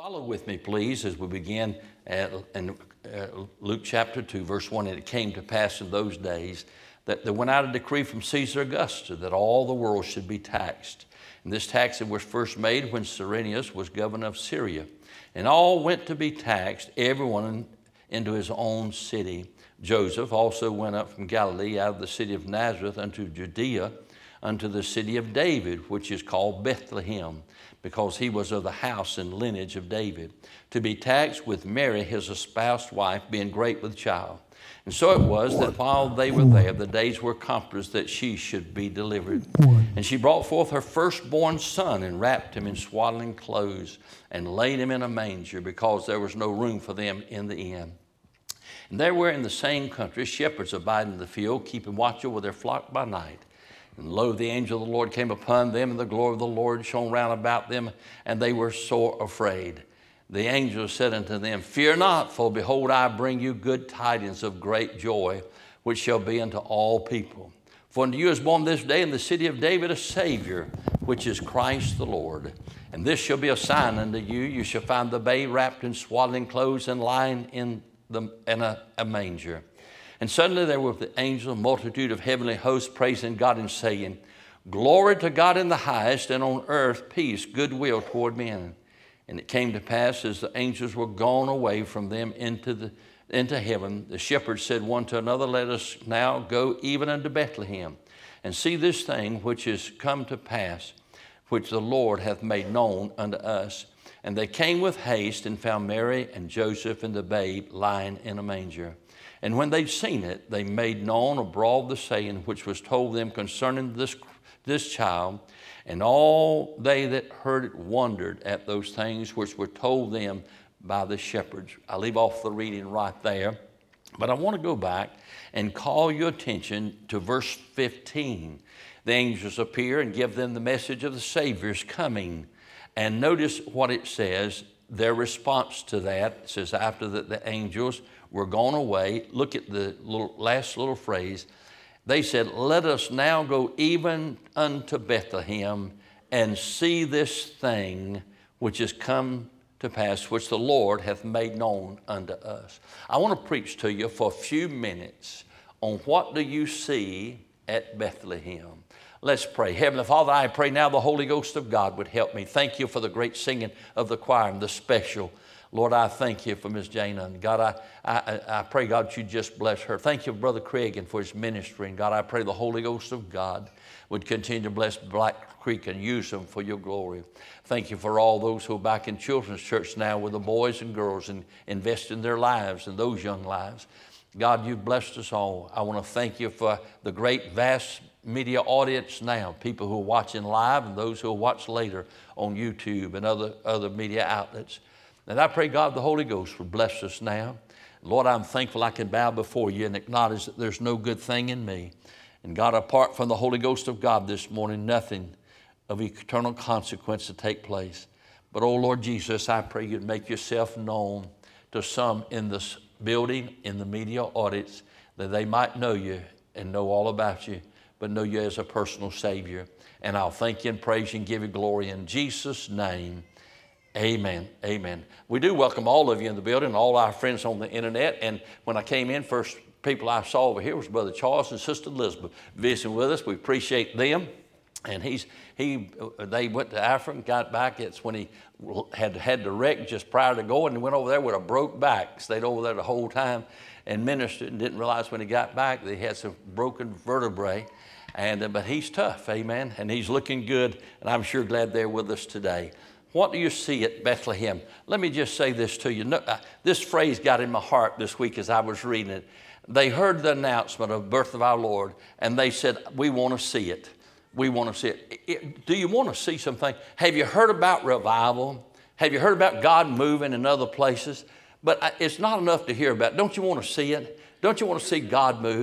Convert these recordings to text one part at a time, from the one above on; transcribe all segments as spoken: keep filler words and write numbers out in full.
Follow with me, please, as we begin at, in uh, Luke chapter two, verse one. And it came to pass in those days that there went out a decree from Caesar Augustus that all the world should be taxed. And this tax was first made when Cyrenius was governor of Syria. And all went to be taxed, everyone into his own city. Joseph also went up from Galilee out of the city of Nazareth unto Judea, unto the city of David, which is called Bethlehem, because he was of the house and lineage of David, to be taxed with Mary, his espoused wife, being great with child. And so it was that while they were there, the days were accomplished that she should be delivered. And she brought forth her firstborn son, and wrapped him in swaddling clothes, and laid him in a manger, because there was no room for them in the inn. And there were in the same country shepherds abiding in the field, keeping watch over their flock by night. And lo, the angel of the Lord came upon them, and the glory of the Lord shone round about them, and they were sore afraid. The angel said unto them, Fear not, for behold, I bring you good tidings of great joy, which shall be unto all people. For unto you is born this day in the city of David a Savior, which is Christ the Lord. And this shall be a sign unto you: you shall find the babe wrapped in swaddling clothes, and lying in, the, in a, a manger. And suddenly there were with the angel a multitude of heavenly hosts, praising God and saying, Glory to God in the highest, and on earth peace, goodwill toward men. And it came to pass, as the angels were gone away from them into, the, into heaven, the shepherds said one to another, Let us now go even unto Bethlehem, and see this thing which is come to pass, which the Lord hath made known unto us. And they came with haste, and found Mary and Joseph and the babe lying in a manger. And when they'd seen it, they made known abroad the saying which was told them concerning this, this child. And all they that heard it wondered at those things which were told them by the shepherds. I leave off the reading right there, but I want to go back and call your attention to verse fifteen. The angels appear and give them the message of the Savior's coming. And notice what it says, their response to that. It says, after that the angels were gone away, look at the little, last little phrase. They said, Let us now go even unto Bethlehem, and see this thing which is come to pass, which the Lord hath made known unto us. I want to preach to you for a few minutes on what do you see at Bethlehem. Let's pray. Heavenly Father, I pray now the Holy Ghost of God would help me. Thank you for the great singing of the choir and the special. Lord, I thank you for Miss Jana. And God, I, I, I pray, God, you just bless her. Thank you, Brother Craig, and for his ministry. And God, I pray the Holy Ghost of God would continue to bless Black Creek and use them for your glory. Thank you for all those who are back in children's church now with the boys and girls and invest in their lives and those young lives. God, you've blessed us all. I want to thank you for the great, vast media audience now, people who are watching live and those who will watch later on YouTube and other, other media outlets. And I pray, God, the Holy Ghost would bless us now. Lord, I'm thankful I can bow before you and acknowledge that there's no good thing in me. And God, apart from the Holy Ghost of God this morning, nothing of eternal consequence to take place. But, oh, Lord Jesus, I pray you'd make yourself known to some in this building, in the media audience, that they might know you and know all about you, but know you as a personal Savior. And I'll thank you and praise you and give you glory in Jesus' name. Amen. Amen. We do welcome all of you in the building, all our friends on the internet. And when I came in, first people I saw over here was Brother Charles and Sister Elizabeth visiting with us. We appreciate them. And he's he they went to Africa and got back. It's when he had had the wreck just prior to going, and went over there with a broke back. Stayed over there the whole time and ministered, and didn't realize when he got back that he had some broken vertebrae. And uh, but he's tough, amen. And he's looking good, and I'm sure glad they're with us today. What do you see at Bethlehem? Let me just say this to you. No, uh, this phrase got in my heart this week as I was reading it. They heard the announcement of the birth of our Lord, and they said, we want to see it. We want to see it. it. Do you want to see something? Have you heard about revival? Have you heard about God moving in other places? But it's not enough to hear about it. Don't you want to see it? Don't you want to see God move?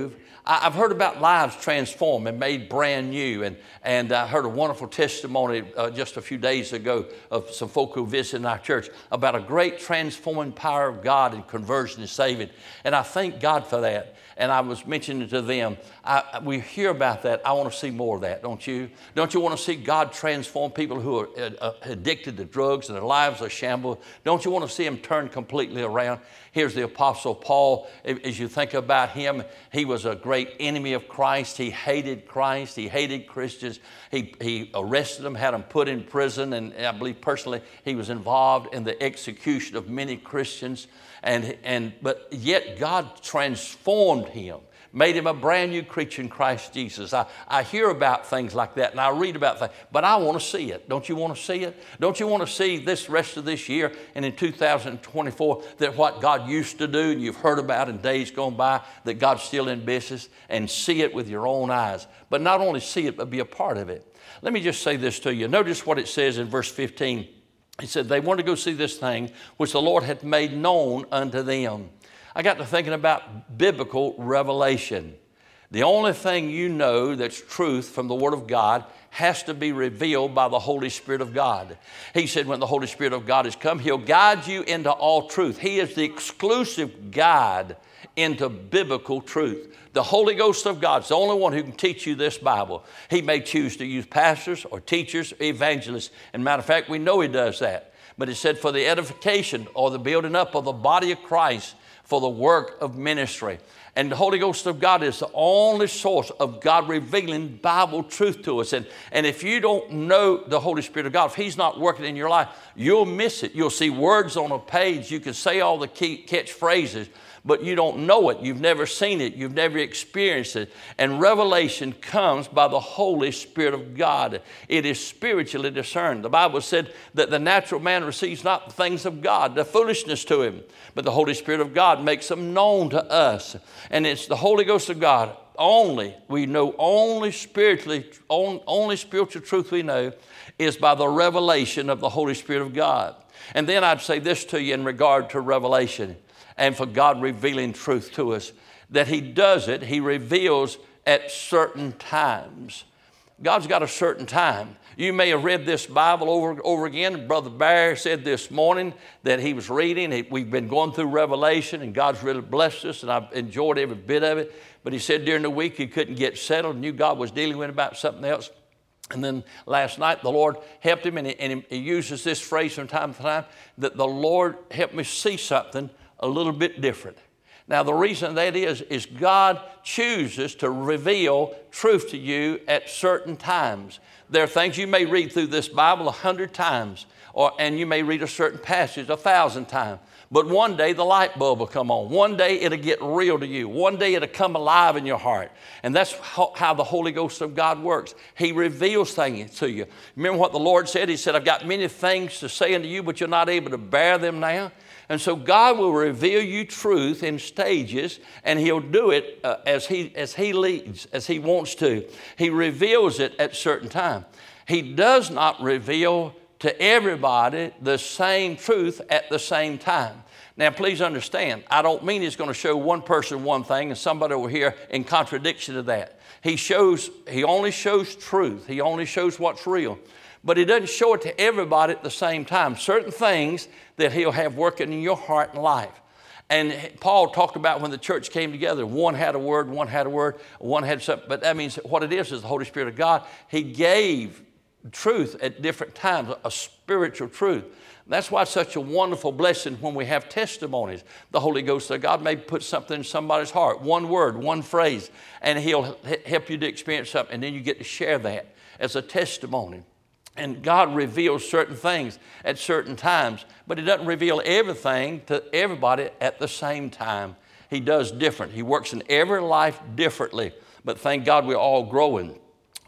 I, I've heard about lives transformed and made brand new. And, and I heard a wonderful testimony uh, just a few days ago of some folk who visited our church about a great transforming power of God in conversion and saving. And I thank God for that. And I was mentioning to them, I, we hear about that. I want to see more of that, don't you? Don't you want to see God transform people who are uh, addicted to drugs and their lives are shambles? Don't you want to see them turn completely around? Here's the Apostle Paul. As you think about him, he was a great enemy of Christ. He hated Christ. He hated Christians. He, he arrested them, had them put in prison, and I believe personally he was involved in the execution of many Christians. And, and, but yet God transformed him, made him a brand new creature in Christ Jesus. I, I hear about things like that and I read about things, but I want to see it. Don't you want to see it? Don't you want to see this rest of this year and in two thousand twenty-four that what God used to do and you've heard about in days gone by, that God's still in business, and see it with your own eyes. But not only see it, but be a part of it. Let me just say this to you. Notice what it says in verse fifteen. He said they wanted to go see this thing which the Lord had made known unto them. I got to thinking about biblical revelation. The only thing you know that's truth from the Word of God has to be revealed by the Holy Spirit of God. He said when the Holy Spirit of God has come, He'll guide you into all truth. He is the exclusive guide into biblical truth. The Holy Ghost of God is the only one who can teach you this Bible. He may choose to use pastors or teachers, or evangelists. And matter of fact, we know He does that. But it said for the edification or the building up of the body of Christ, for the work of ministry. And the Holy Ghost of God is the only source of God revealing Bible truth to us. And, and if you don't know the Holy Spirit of God, if He's not working in your life, you'll miss it. You'll see words on a page. You can say all the key catchphrases, but you don't know it. You've never seen it. You've never experienced it. And revelation comes by the Holy Spirit of God. It is spiritually discerned. The Bible said that the natural man receives not the things of God, the foolishness to him, but the Holy Spirit of God makes them known to us. And it's the Holy Ghost of God only. We know only spiritually, only spiritual truth we know is by the revelation of the Holy Spirit of God. And then I'd say this to you in regard to revelation and for God revealing truth to us, that He does it, He reveals at certain times. God's got a certain time. You may have read this Bible over and over again. Brother Barry said this morning that he was reading. We've been going through Revelation, and God's really blessed us, and I've enjoyed every bit of it. But he said during the week he couldn't get settled, knew God was dealing with him about something else. And then last night the Lord helped him, and he, and he uses this phrase from time to time, that the Lord helped me see something a little bit different. Now, the reason that is, is God chooses to reveal truth to you at certain times. There are things you may read through this Bible a hundred times, or, and you may read a certain passage a thousand times. But one day the light bulb will come on. One day it'll get real to you. One day it'll come alive in your heart. And that's how, how the Holy Ghost of God works. He reveals things to you. Remember what the Lord said? He said, I've got many things to say unto you, but you're not able to bear them now. And so God will reveal you truth in stages, and He'll do it uh, as, he, as He leads, as He wants to. He reveals it at certain time. He does not reveal to everybody the same truth at the same time. Now, please understand, I don't mean He's going to show one person one thing and somebody over here in contradiction to that. He shows, He only shows truth. He only shows what's real. But He doesn't show it to everybody at the same time. Certain things that He'll have working in your heart and life. And Paul talked about when the church came together, one had a word, one had a word, one had something. But that means what it is is the Holy Spirit of God. He gave truth at different times, a spiritual truth. That's why it's such a wonderful blessing when we have testimonies. The Holy Ghost of God may put something in somebody's heart, one word, one phrase, and He'll help you to experience something, and then you get to share that as a testimony. And God reveals certain things at certain times, but He doesn't reveal everything to everybody at the same time. He does different. He works in every life differently, but thank God we're all growing.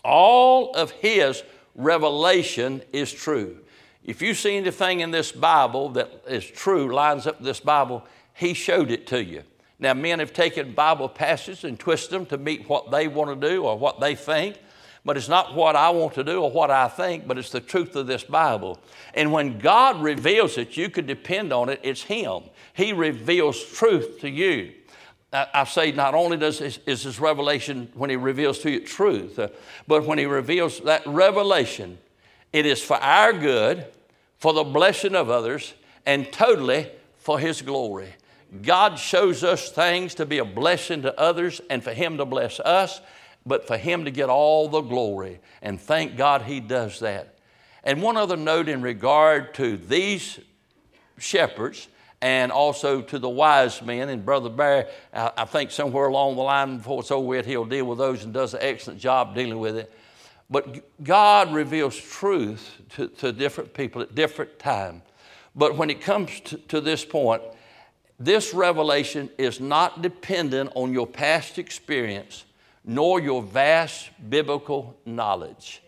All of His revelation is true. If you see anything in this Bible that is true, lines up with this Bible, He showed it to you. Now, men have taken Bible passages and twisted them to meet what they want to do or what they think. But it's not what I want to do or what I think, but it's the truth of this Bible. And when God reveals it, you can depend on it. It's Him. He reveals truth to you. I, I say not only does is, is this revelation when he reveals to you truth, uh, but when he reveals that revelation, it is for our good, for the blessing of others, and totally for his glory. God shows us things to be a blessing to others and for him to bless us, but for him to get all the glory. And thank God he does that. And one other note in regard to these shepherds and also to the wise men, and Brother Barry, I, I think somewhere along the line before it's over with, he'll deal with those and does an excellent job dealing with it. But God reveals truth to, to different people at different times. But when it comes to, to this point, this revelation is not dependent on your past experience nor your vast biblical knowledge.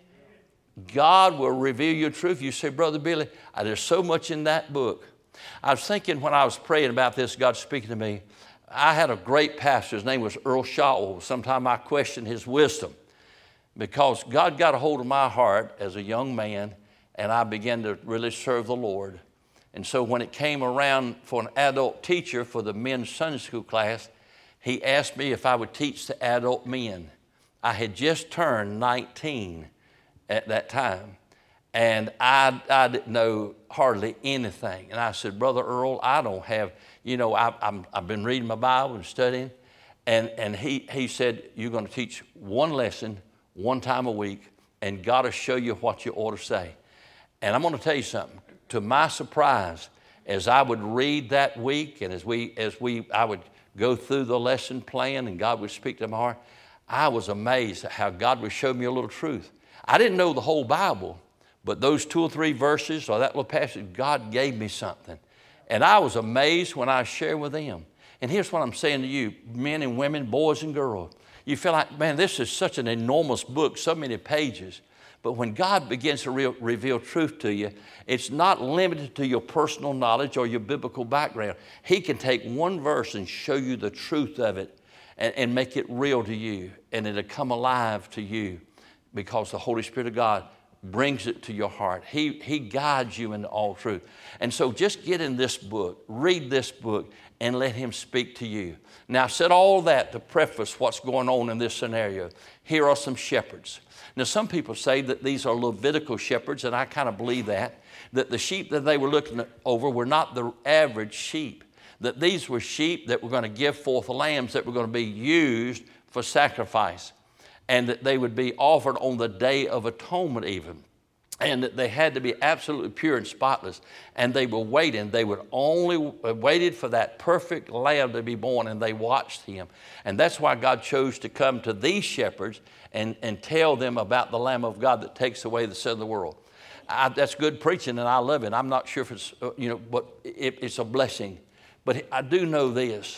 God will reveal your truth. You say, Brother Billy, there's so much in that book. I was thinking when I was praying about this, God speaking to me, I had a great pastor. His name was Earl Shotwell. Sometimes I questioned his wisdom because God got a hold of my heart as a young man, and I began to really serve the Lord. And so when it came around for an adult teacher for the men's Sunday school class, he asked me if I would teach the adult men. I had just turned nineteen at that time, and I, I didn't know hardly anything. And I said, Brother Earl, I don't have, you know, I, I'm, I've been reading my Bible and studying. And, and he, he said, you're going to teach one lesson one time a week, and God will show you what you ought to say. And I'm going to tell you something. To my surprise, as I would read that week and as we, as we, I would go through the lesson plan and God would speak to my heart, I was amazed at how God would show me a little truth. I didn't know the whole Bible, but those two or three verses or that little passage, God gave me something. And I was amazed when I shared with them. And here's what I'm saying to you, men and women, boys and girls. You feel like, man, this is such an enormous book, so many pages. But when God begins to re- reveal truth to you, it's not limited to your personal knowledge or your biblical background. He can take one verse and show you the truth of it and, and make it real to you. And it'll come alive to you because the Holy Spirit of God brings it to your heart. He, he guides you into all truth. And so just get in this book, read this book, and let him speak to you. Now, I said all that to preface what's going on in this scenario. Here are some shepherds. Now, some people say that these are Levitical shepherds, and I kind of believe that, that the sheep that they were looking over were not the average sheep, that these were sheep that were going to give forth lambs that were going to be used for sacrifice, and that they would be offered on the Day of Atonement even, and that they had to be absolutely pure and spotless, and they were waiting. They would only waited for that perfect lamb to be born, and they watched him. And that's why God chose to come to these shepherds and, and tell them about the Lamb of God that takes away the sin of the world. I, that's good preaching, and I love it. I'm not sure if it's, uh, you know, but it, it's a blessing. But I do know this.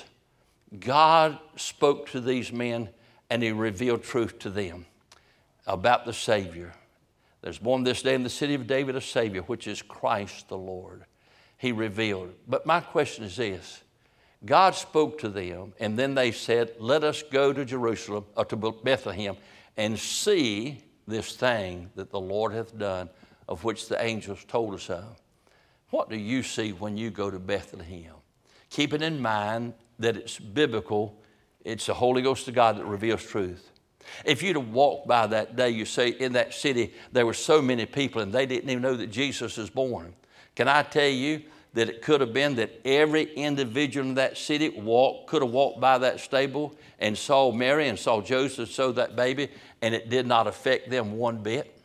God spoke to these men, and he revealed truth to them about the Savior. There's born this day in the city of David a Savior, which is Christ the Lord. He revealed. But my question is this. God spoke to them, and then they said, let us go to Jerusalem, or to Bethlehem, and see this thing that the Lord hath done, of which the angels told us of. What do you see when you go to Bethlehem? Keeping in mind that it's biblical, it's the Holy Ghost of God that reveals truth. If you'd have walked by that day, you say in that city, there were so many people and they didn't even know that Jesus was born. Can I tell you that it could have been that every individual in that city walked, could have walked by that stable and saw Mary and saw Joseph sew that baby, and it did not affect them one bit?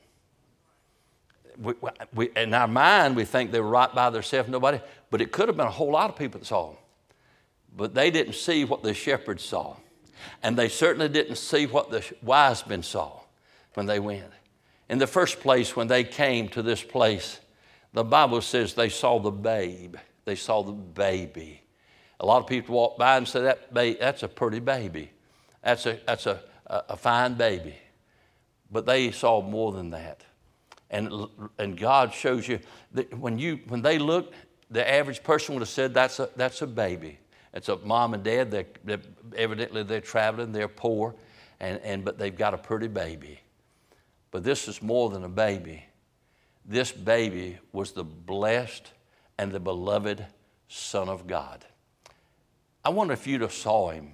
We, we, in our mind, we think they were right by themselves, nobody, but it could have been a whole lot of people that saw them. But they didn't see what the shepherds saw. And they certainly didn't see what the wise men saw when they went. In the first place, when they came to this place, the Bible says they saw the babe. They saw the baby. A lot of people walk by and say, that ba- that's a pretty baby. That's, a, that's a, a, a fine baby. But they saw more than that. And, and God shows you that when, you, when they looked, the average person would have said, that's a, that's a baby. It's a mom and dad. They're, they're, evidently they're traveling. They're poor, and, and but they've got a pretty baby. But this is more than a baby. This baby was the blessed and the beloved Son of God. I wonder if you'd have saw him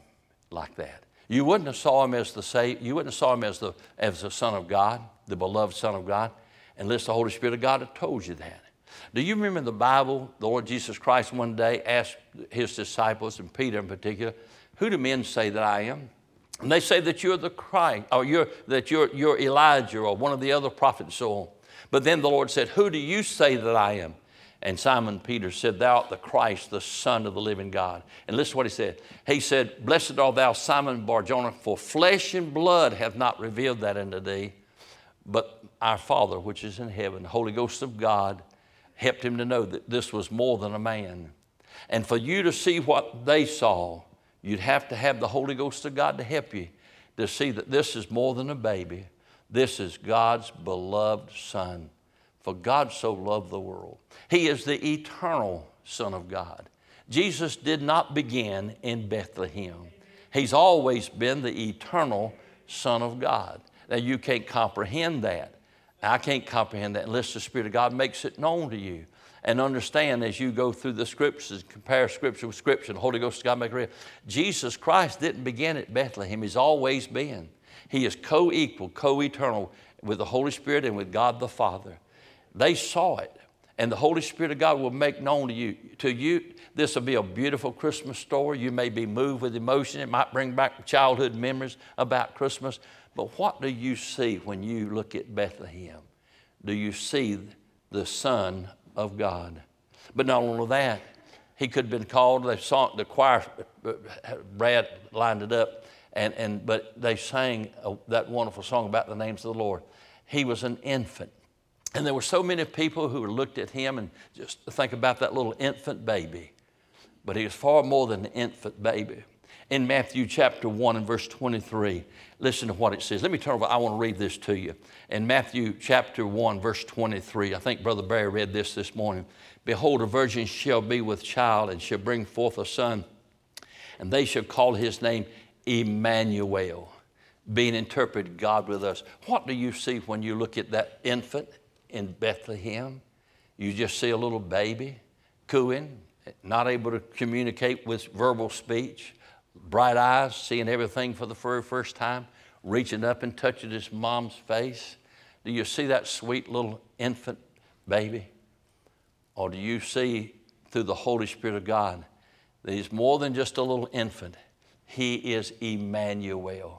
like that. You wouldn't have saw him as the Savior. You wouldn't have saw him as the, as the Son of God, the beloved Son of God, unless the Holy Spirit of God had told you that. Do you remember in the Bible, the Lord Jesus Christ one day asked his disciples, and Peter in particular, who do men say that I am? And they say that you're the Christ, or you're, that you're, you're Elijah, or one of the other prophets, so on. But then the Lord said, who do you say that I am? And Simon Peter said, thou art the Christ, the Son of the living God. And listen to what he said. He said, blessed art thou, Simon Bar-Jonah, for flesh and blood hath not revealed that unto thee, but our Father which is in heaven. The Holy Ghost of God helped him to know that this was more than a man. And for you to see what they saw, you'd have to have the Holy Ghost of God to help you to see that this is more than a baby. This is God's beloved Son. For God so loved the world. He is the eternal Son of God. Jesus did not begin in Bethlehem. He's always been the eternal Son of God. Now you can't comprehend that. I can't comprehend that unless the Spirit of God makes it known to you. And understand as you go through the Scriptures, compare Scripture with Scripture, the Holy Ghost of God make it real. Jesus Christ didn't begin at Bethlehem. He's always been. He is co-equal, co-eternal with the Holy Spirit and with God the Father. They saw it, and the Holy Spirit of God will make known to you. To you, this will be a beautiful Christmas story. You may be moved with emotion. It might bring back childhood memories about Christmas. But what do you see when you look at Bethlehem? Do you see the Son of God? But not only that, he could have been called. They saw the choir. Brad lined it up, and and but they sang a, that wonderful song about the names of the Lord. He was an infant. And there were so many people who looked at him and just think about that little infant baby. But he was far more than an infant baby. In Matthew chapter one and verse twenty-three, listen to what it says. Let me turn over. I want to read this to you. In Matthew chapter one, verse twenty-three, I think Brother Barry read this this morning. Behold, a virgin shall be with child and shall bring forth a son, and they shall call his name Emmanuel, being interpreted, God with us. What do you see when you look at that infant in Bethlehem? You just see a little baby cooing, not able to communicate with verbal speech, bright eyes, seeing everything for the very first time, reaching up and touching his mom's face. Do you see that sweet little infant baby? Or do you see through the Holy Spirit of God that he's more than just a little infant? He is Emmanuel,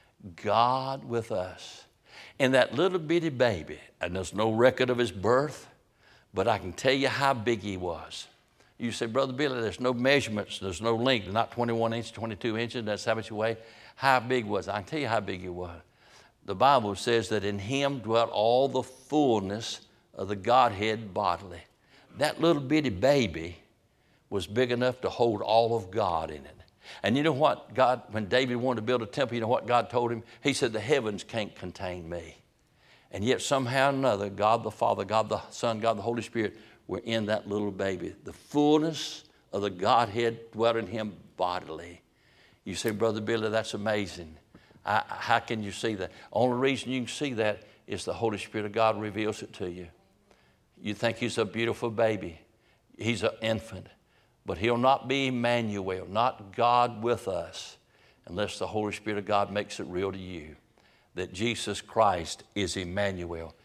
God with us. And that little bitty baby, and there's no record of his birth, but I can tell you how big he was. You say, Brother Billy, there's no measurements, there's no length, not twenty-one inches, twenty-two inches, that's how much he weighed. How big was it? I can tell you how big he was. The Bible says that in him dwelt all the fullness of the Godhead bodily. That little bitty baby was big enough to hold all of God in it. And you know what God, when David wanted to build a temple, you know what God told him? He said, the heavens can't contain me. And yet somehow or another, God the Father, God the Son, God the Holy Spirit were in that little baby. The fullness of the Godhead dwelt in him bodily. You say, Brother Billy, that's amazing. I, how can you see that? Only reason you can see that is the Holy Spirit of God reveals it to you. You think he's a beautiful baby. He's an infant. But he'll not be Emmanuel, not God with us, unless the Holy Spirit of God makes it real to you that Jesus Christ is Emmanuel,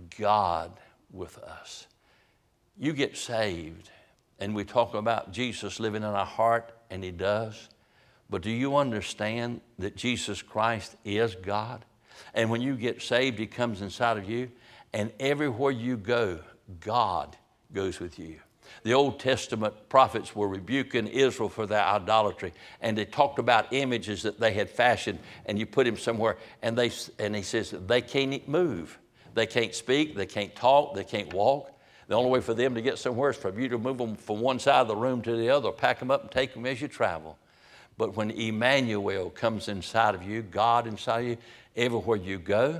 God with us. You get saved, and we talk about Jesus living in our heart, and he does. But do you understand that Jesus Christ is God? And when you get saved, he comes inside of you, and everywhere you go, God goes with you. The Old Testament prophets were rebuking Israel for their idolatry, and they talked about images that they had fashioned, and you put him somewhere, and they and he says they can't move, they can't speak, they can't talk, they can't walk. The only way for them to get somewhere is for you to move them from one side of the room to the other, pack them up and take them as you travel. But when Emmanuel comes inside of you, God inside of you, everywhere you go,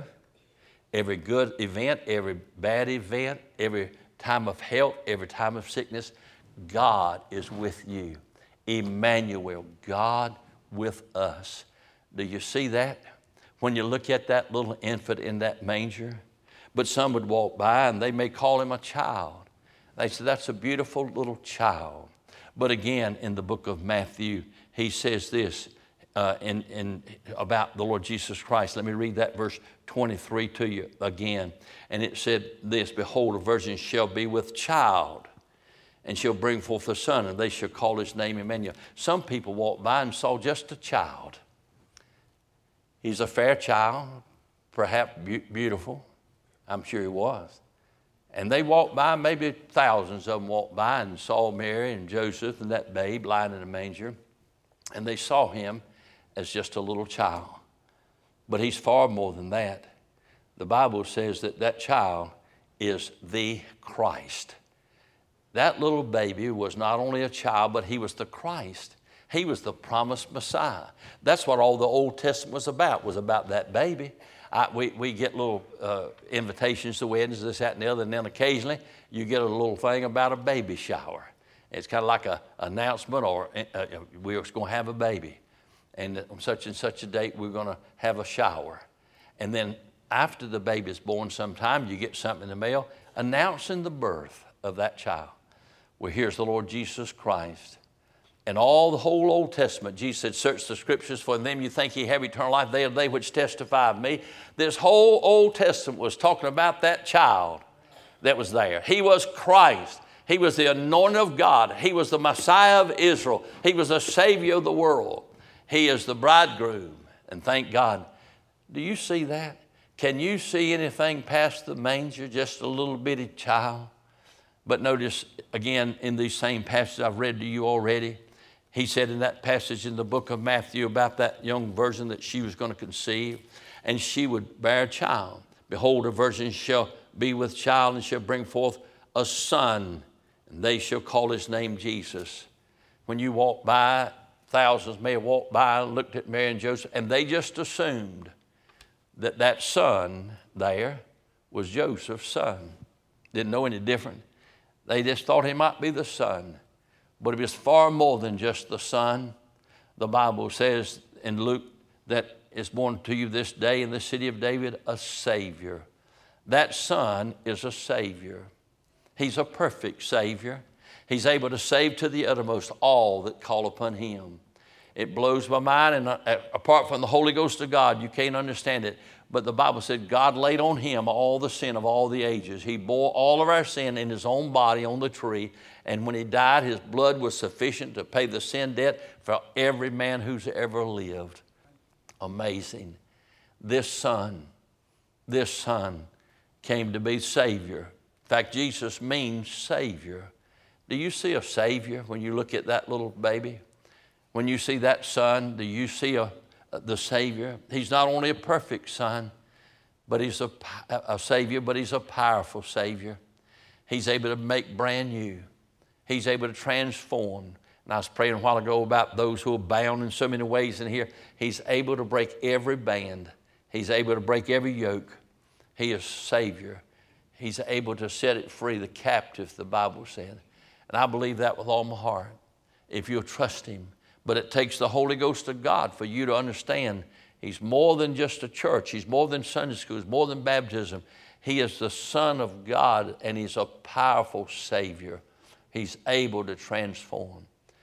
every good event, every bad event, every time of health, every time of sickness, God is with you. Emmanuel, God with us. Do you see that? When you look at that little infant in that manger, but some would walk by and they may call him a child. They say, that's a beautiful little child. But again, in the book of Matthew, he says this, uh, in, in, about the Lord Jesus Christ. Let me read that verse twenty-three to you again. And it said this, behold, a virgin shall be with child, and shall bring forth a son, and they shall call his name Emmanuel. Some people walked by and saw just a child. He's a fair child, perhaps be- beautiful. I'm sure he was. And they walked by, maybe thousands of them walked by and saw Mary and Joseph and that babe lying in a manger. And they saw him as just a little child. But he's far more than that. The Bible says that that child is the Christ. That little baby was not only a child, but he was the Christ. He was the promised Messiah. That's what all the Old Testament was about, was about that baby. I, we, we get little uh, invitations to weddings, this, that, and the other, and then occasionally you get a little thing about a baby shower. It's kind of like an announcement, or uh, we're going to have a baby. And on such and such a date, we're going to have a shower. And then after the baby is born sometime, you get something in the mail announcing the birth of that child. Well, here's the Lord Jesus Christ. And all the whole Old Testament, Jesus said, search the scriptures, for in them you think ye have eternal life. They are they which testify of me. This whole Old Testament was talking about that child that was there. He was Christ. He was the anointed of God. He was the Messiah of Israel. He was the Savior of the world. He is the bridegroom. And thank God. Do you see that? Can you see anything past the manger, just a little bitty child? But notice, again, in these same passages I've read to you already, he said in that passage in the book of Matthew about that young virgin that she was going to conceive, and she would bear a child. Behold, a virgin shall be with child and shall bring forth a son, and they shall call his name Jesus. When you walk by, thousands may have walked by and looked at Mary and Joseph, and they just assumed that that son there was Joseph's son. Didn't know any different. They just thought he might be the son. But it was far more than just the son. The Bible says in Luke that is born to you this day in the city of David a Savior. That son is a Savior. He's a perfect Savior. He's able to save to the uttermost all that call upon him. It blows my mind, and uh, apart from the Holy Ghost of God, you can't understand it. But the Bible said God laid on him all the sin of all the ages. He bore all of our sin in his own body on the tree. And when he died, his blood was sufficient to pay the sin debt for every man who's ever lived. Amazing. This son, this son came to be Savior. In fact, Jesus means Savior. Do you see a Savior when you look at that little baby? When you see that son, do you see a the Savior? He's not only a perfect son, but he's a, a Savior, but he's a powerful Savior. He's able to make brand new. He's able to transform. And I was praying a while ago about those who are bound in so many ways in here. He's able to break every band. He's able to break every yoke. He is Savior. He's able to set it free, the captive, the Bible said. And I believe that with all my heart, if you'll trust him. But it takes the Holy Ghost of God for you to understand he's more than just a church. He's more than Sunday school. He's more than baptism. He is the Son of God, and he's a powerful Savior. He's able to transform.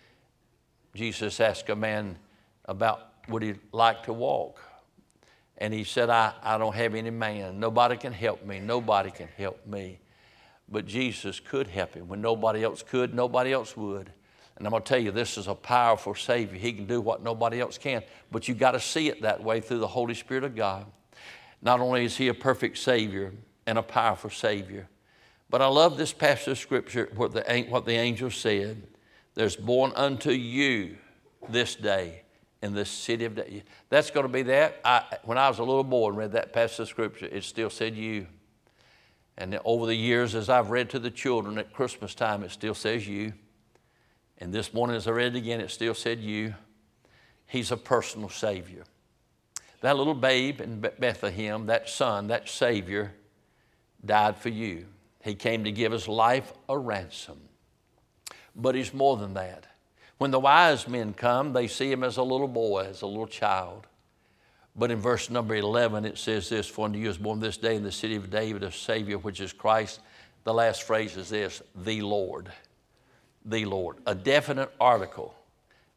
Jesus asked a man about would he like to walk. And he said, I, I don't have any man. Nobody can help me. Nobody can help me. But Jesus could help him. When nobody else could, nobody else would. And I'm going to tell you, this is a powerful Savior. He can do what nobody else can. But you've got to see it that way through the Holy Spirit of God. Not only is he a perfect Savior and a powerful Savior, but I love this passage of Scripture, what the, what the angel said. There's born unto you this day in the city of David. That's going to be that. I, when I was a little boy and read that passage of Scripture, it still said you. And over the years, as I've read to the children at Christmas time, it still says you. And this morning, as I read it again, it still said you. He's a personal Savior. That little babe in Bethlehem, that son, that Savior, died for you. He came to give his life a ransom. But he's more than that. When the wise men come, they see him as a little boy, as a little child. But in verse number eleven, it says this, for unto you is born this day in the city of David a Savior, which is Christ. The last phrase is this, the Lord. The Lord, a definite article.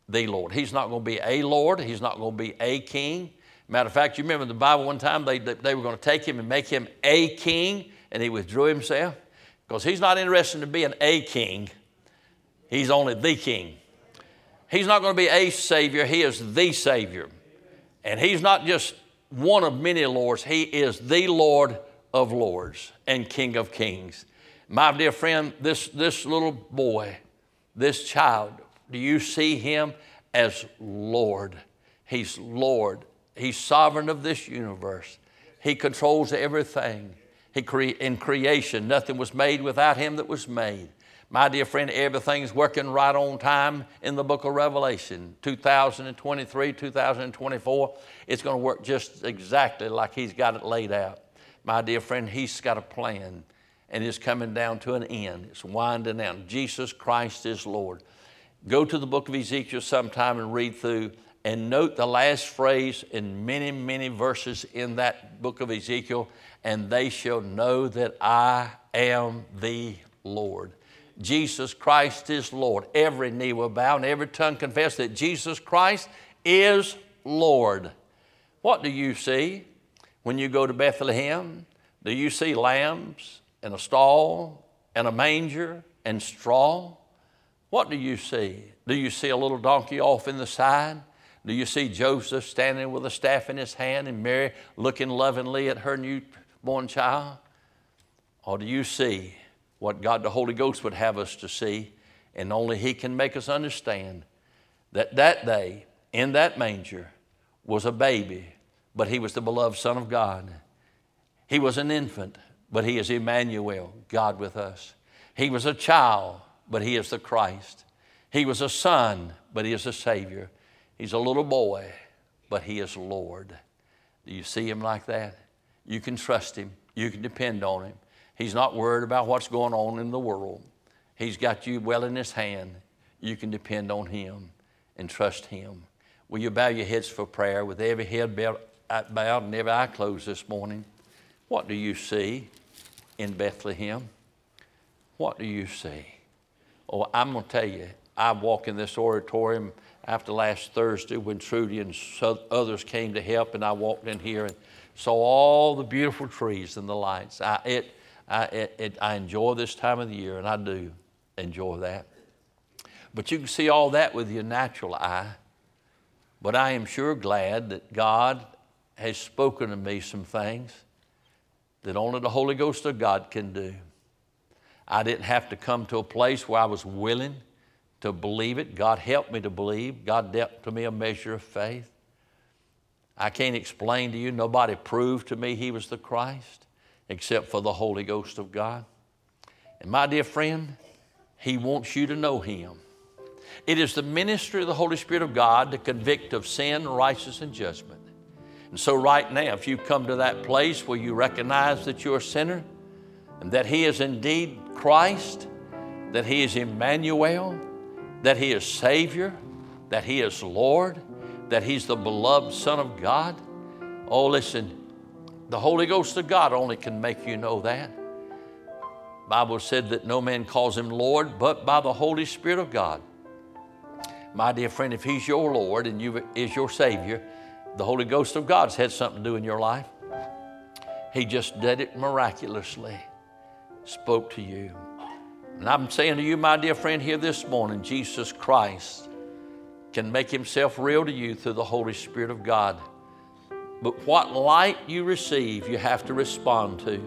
the Lord. He's not going to be a Lord. He's not going to be a king. Matter of fact, you remember in the Bible one time they, they were going to take him and make him a king, and he withdrew himself because he's not interested in being a king. He's only the king. He's not going to be a Savior. He is the Savior. And he's not just one of many lords. He is the Lord of lords and King of kings. My dear friend, this, this little boy, this child, do you see him as Lord? He's Lord. He's sovereign of this universe. He controls everything. He cre- in creation, nothing was made without him that was made. My dear friend, everything's working right on time in the book of Revelation. two thousand twenty-three, two thousand twenty-four, it's going to work just exactly like he's got it laid out. My dear friend, he's got a plan, and it's coming down to an end. It's winding down. Jesus Christ is Lord. Go to the book of Ezekiel sometime and read through and note the last phrase in many, many verses in that book of Ezekiel, and they shall know that I am the Lord. Jesus Christ is Lord. Every knee will bow and every tongue confess that Jesus Christ is Lord. What do you see when you go to Bethlehem? Do you see lambs and a stall and a manger and straw? What do you see? Do you see a little donkey off in the side? Do you see Joseph standing with a staff in his hand and Mary looking lovingly at her newborn child? Or do you see what God the Holy Ghost would have us to see, and only He can make us understand that that day in that manger was a baby, but He was the beloved Son of God. He was an infant, but He is Emmanuel, God with us. He was a child, but He is the Christ. He was a son, but He is a Savior. He's a little boy, but He is Lord. Do you see Him like that? You can trust Him. You can depend on Him. He's not worried about what's going on in the world. He's got you well in His hand. You can depend on Him and trust Him. Will you bow your heads for prayer with every head bowed and every eye closed this morning? What do you see in Bethlehem? What do you see? Oh, I'm going to tell you, I walk in this auditorium after last Thursday when Trudy and others came to help, and I walked in here and saw all the beautiful trees and the lights. I, it, I, it, it, I enjoy this time of the year, and I do enjoy that. But you can see all that with your natural eye. But I am sure glad that God has spoken to me some things that only the Holy Ghost of God can do. I didn't have to come to a place where I was willing to believe it. God helped me to believe. God dealt to me a measure of faith. I can't explain to you, nobody proved to me He was the Christ except for the Holy Ghost of God. And my dear friend, He wants you to know Him. It is the ministry of the Holy Spirit of God to convict of sin, righteousness, and judgment. And so right now, if you come to that place where you recognize that you're a sinner and that He is indeed Christ, that He is Emmanuel, that He is Savior, that He is Lord, that He's the beloved Son of God, oh, listen, the Holy Ghost of God only can make you know that. The Bible said that no man calls Him Lord but by the Holy Spirit of God. My dear friend, if He's your Lord and you is your Savior, the Holy Ghost of God's had something to do in your life. He just did it miraculously, spoke to you. And I'm saying to you, my dear friend, here this morning, Jesus Christ can make Himself real to you through the Holy Spirit of God. But what light you receive, you have to respond to.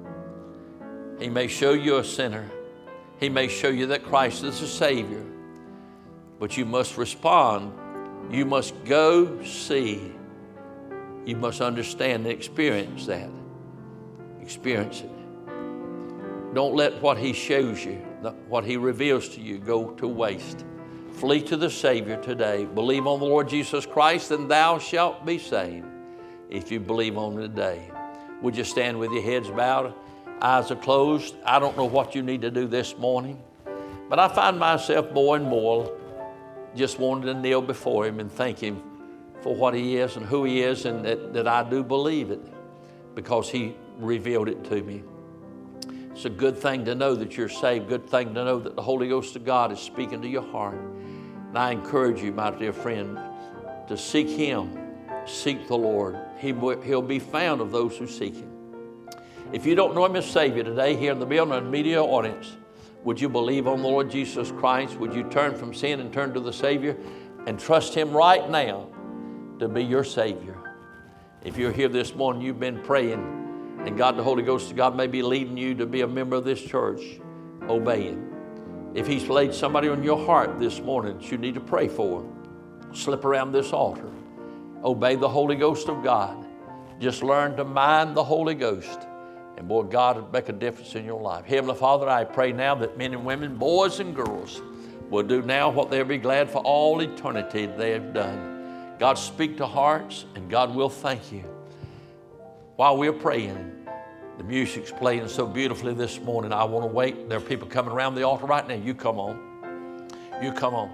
He may show you a sinner. He may show you that Christ is the Savior. But you must respond. You must go see. You must understand and experience that. Experience it. Don't let what He shows you, what He reveals to you, go to waste. Flee to the Savior today. Believe on the Lord Jesus Christ, and thou shalt be saved if you believe on Him today. Would you stand with your heads bowed, eyes are closed? I don't know what you need to do this morning, but I find myself more and more just wanting to kneel before Him and thank Him for what He is and who He is, and that, that I do believe it because He revealed it to me. It's a good thing to know that you're saved, good thing to know that the Holy Ghost of God is speaking to your heart. And I encourage you, my dear friend, to seek Him. Seek the Lord. He, he'll be found of those who seek Him. If you don't know Him as Savior today, here in the building and media audience, would you believe on the Lord Jesus Christ? Would you turn from sin and turn to the Savior and trust Him right now to be your Savior? If you're here this morning, you've been praying, and God, the Holy Ghost, God may be leading you to be a member of this church, obey Him. If He's laid somebody on your heart this morning that you need to pray for, slip around this altar. Obey the Holy Ghost of God. Just learn to mind the Holy Ghost. And boy, God will make a difference in your life. Heavenly Father, I pray now that men and women, boys and girls, will do now what they'll be glad for all eternity they have done. God, speak to hearts, and God will thank you. While we're praying, the music's playing so beautifully this morning. I want to wait. There are people coming around the altar right now. You come on. You come on.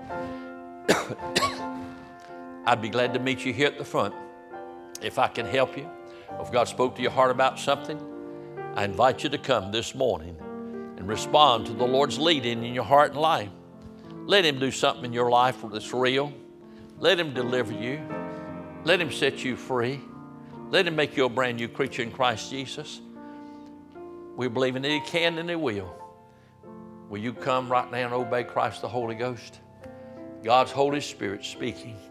I'd be glad to meet you here at the front. If I can help you, or if God spoke to your heart about something, I invite you to come this morning and respond to the Lord's leading in your heart and life. Let Him do something in your life that's real. Let Him deliver you. Let Him set you free. Let Him make you a brand new creature in Christ Jesus. We believe in that He can and He will. Will you come right now and obey Christ the Holy Ghost? God's Holy Spirit speaking.